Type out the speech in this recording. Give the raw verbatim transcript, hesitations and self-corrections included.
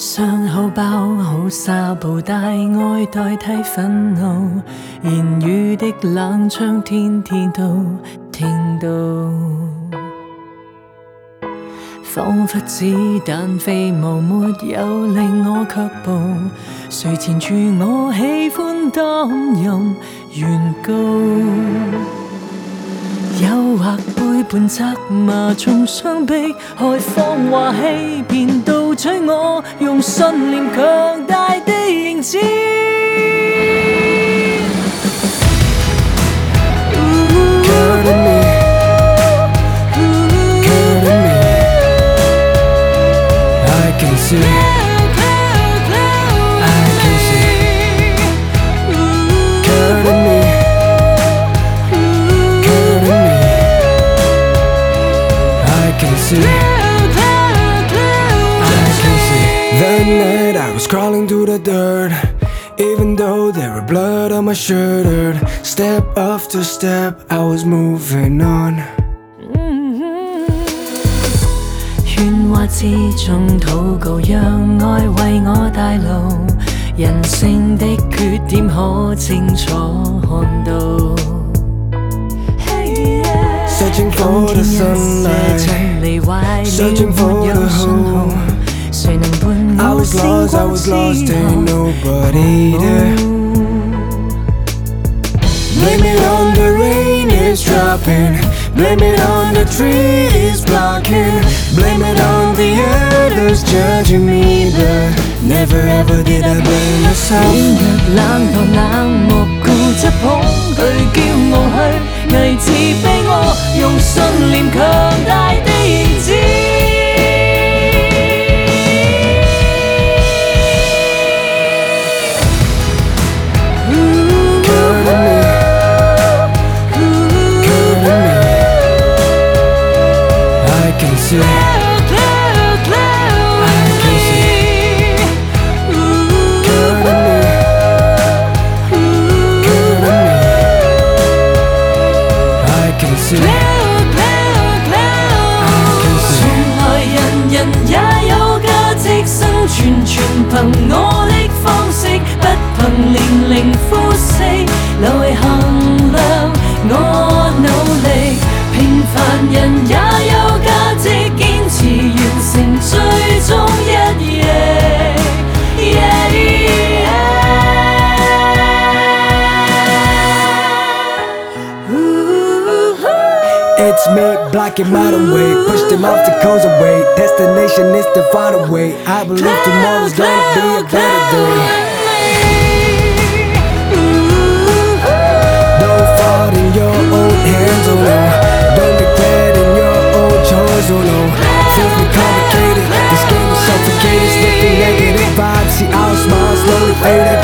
傷口包好紗布帶愛代替憤怒，言語的冷槍天天都聽到，彷彿子彈飛舞，沒有令我卻步，誰纏住我喜歡擔任原告，誘惑背叛責罵，從雙臂開放話欺騙，盜取我用信念強大的認知。 That night I was crawling through the dirt, even though there were blood on my shirt. Step after step I was moving on. 喧嘩之中禱告，讓愛為我帶路，人性的缺點可清楚看到。 Searching for the sunlight, searching for the home. I was lost, I was lost, ain't nobody there. Blame it on the rain, it's dropping. Blame it on the trees blocking. Blame it on the others judging me, but never ever did I blame myself. 若冷漠冷漠固執捧佢驕傲去偽自卑我，用信念強大的認知。全憑我的方式，不憑年齡膚色來衡量我努力。平凡人也有價值，堅持完成最終一役。Yeah, yeah.It's me, black and modern way. Push them obstacles away. Destination is the far away. I believe tomorrow's gonna be a better day. Don't fall in your own hands, oh no. Don't regret in your own choice, oh no. Things be complicated, this game is suffocated. Sniffing negative vibes, see our smiles slowly fading.